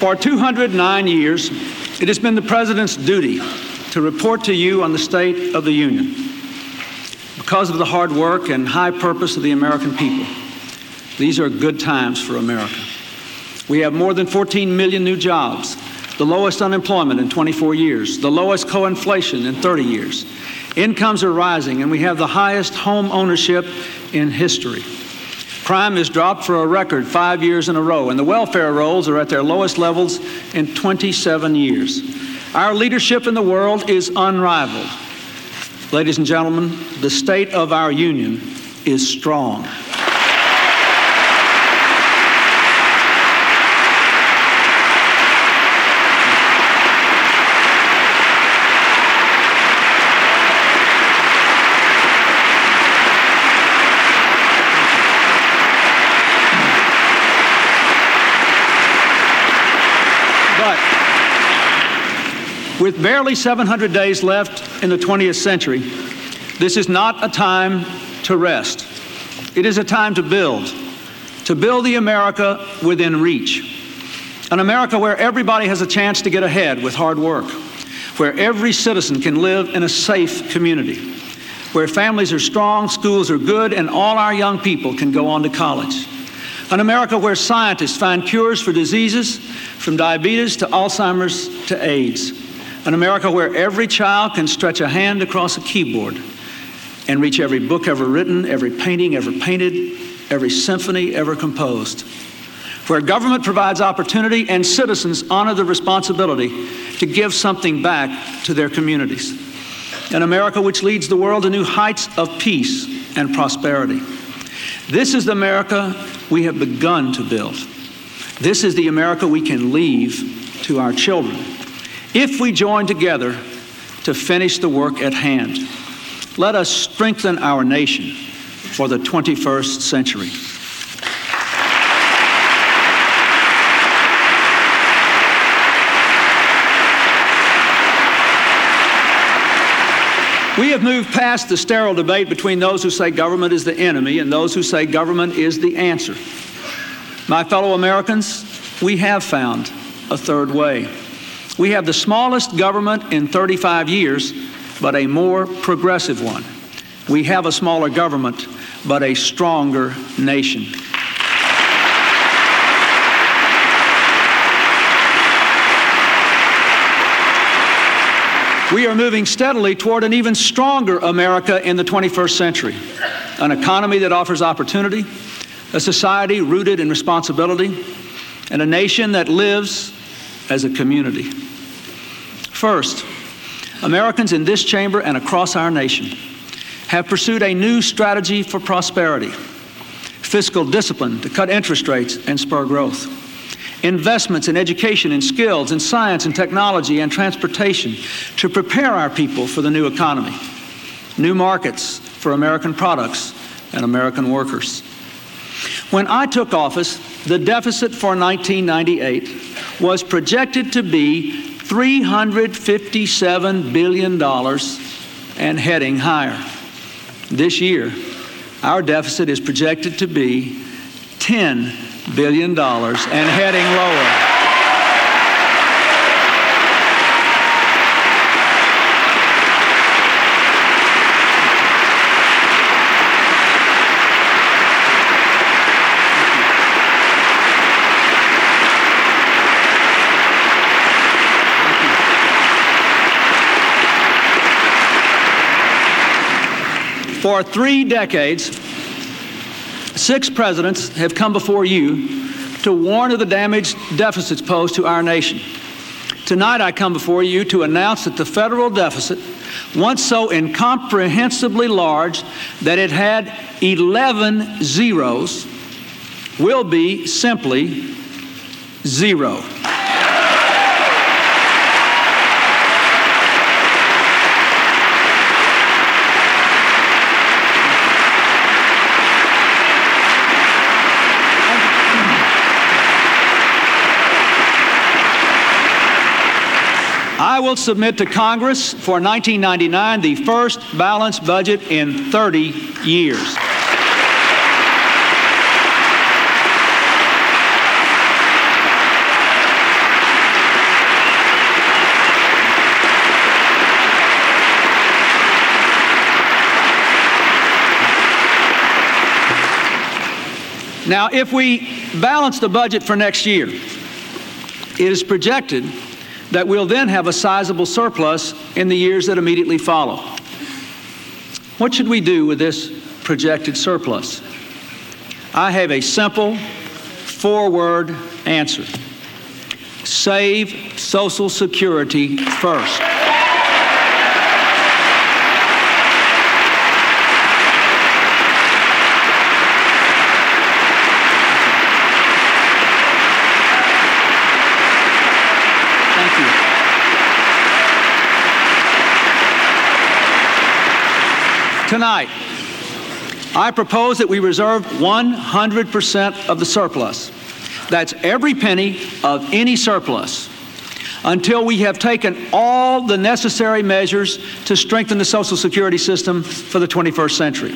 For 209 years, it has been the President's duty to report to you on the State of the Union. Because of the hard work and high purpose of the American people, these are good times for America. We have more than 14 million new jobs, the lowest unemployment in 24 years, the lowest co-inflation in 30 years. Incomes are rising, and we have the highest home ownership in history. Crime has dropped for a record 5 years in a row, and the welfare rolls are at their lowest levels in 27 years. Our leadership in the world is unrivaled. Ladies and gentlemen, the state of our union is strong. With barely 700 days left in the 20th century, this is not a time to rest. It is a time to build the America within reach. An America where everybody has a chance to get ahead with hard work, where every citizen can live in a safe community, where families are strong, schools are good, and all our young people can go on to college. An America where scientists find cures for diseases from diabetes to Alzheimer's to AIDS. An America where every child can stretch a hand across a keyboard and reach every book ever written, every painting ever painted, every symphony ever composed. Where government provides opportunity and citizens honor the responsibility to give something back to their communities. An America which leads the world to new heights of peace and prosperity. This is the America we have begun to build. This is the America we can leave to our children if we join together to finish the work at hand. Let us strengthen our nation for the 21st century. We have moved past the sterile debate between those who say government is the enemy and those who say government is the answer. My fellow Americans, we have found a third way. We have the smallest government in 35 years, but a more progressive one. We have a smaller government, but a stronger nation. We are moving steadily toward an even stronger America in the 21st century, an economy that offers opportunity, a society rooted in responsibility, and a nation that lives as a community. First, Americans in this chamber and across our nation have pursued a new strategy for prosperity, fiscal discipline to cut interest rates and spur growth, investments in education and skills, in science and technology and transportation to prepare our people for the new economy, new markets for American products and American workers. When I took office, the deficit for 1998 was projected to be $357 billion and heading higher. This year, our deficit is projected to be $10 billion and heading lower. For 3 decades, 6 presidents have come before you to warn of the damage deficits pose to our nation. Tonight I come before you to announce that the federal deficit, once so incomprehensibly large that it had 11 zeros, will be simply zero. I will submit to Congress for 1999 the first balanced budget in 30 years. Now, if we balance the budget for next year, it is projected that we'll then have a sizable surplus in the years that immediately follow. What should we do with this projected surplus? I have a simple, four-word answer. Save Social Security first. Tonight, I propose that we reserve 100% of the surplus. That's every penny of any surplus, until we have taken all the necessary measures to strengthen the Social Security system for the 21st century.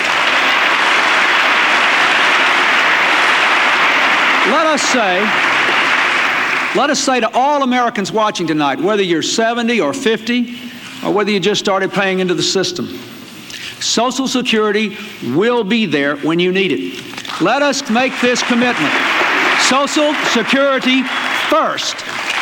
Let us say to all Americans watching tonight, whether you're 70 or 50, or whether you just started paying into the system, Social Security will be there when you need it. Let us make this commitment. Social Security first.